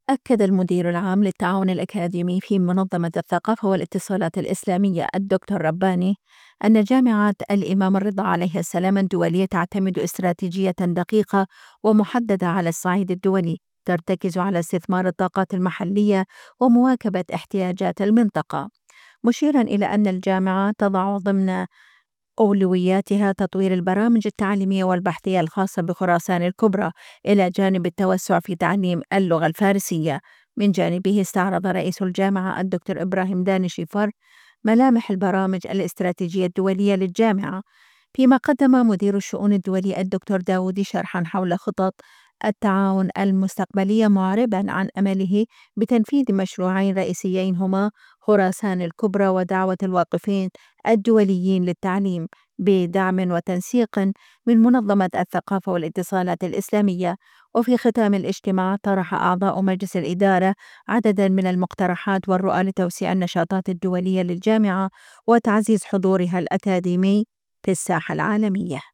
أكد المدير العام للتعاون الأكاديمي في منظمة الثقافة والاتصالات الإسلامية الدكتور رباني أن جامعة الإمام الرضا عليه السلام الدولية تعتمد استراتيجية دقيقة ومحددة على الصعيد الدولي، ترتكز على استثمار الطاقات المحلية ومواكبة احتياجات المنطقة، مشيرا إلى أن الجامعة تضع ضمن أولوياتها تطوير البرامج التعليمية والبحثية الخاصة بخراسان الكبرى، إلى جانب التوسع في تعليم اللغة الفارسية. من جانبه استعرض رئيس الجامعة الدكتور إبراهيم دانشي فر ملامح البرامج الاستراتيجية الدولية للجامعة، فيما قدم مدير الشؤون الدولية الدكتور داودي شرحا حول خطط التعاون المستقبلية، معربا عن أمله بتنفيذ مشروعين رئيسيين هما خراسان الكبرى ودعوة الواقفين الدوليين للتعليم، بدعم وتنسيق من منظمة الثقافة والاتصالات الإسلامية. وفي ختام الاجتماع طرح أعضاء مجلس الإدارة عددا من المقترحات والرؤى لتوسيع النشاطات الدولية للجامعة وتعزيز حضورها الأكاديمي في الساحة العالمية.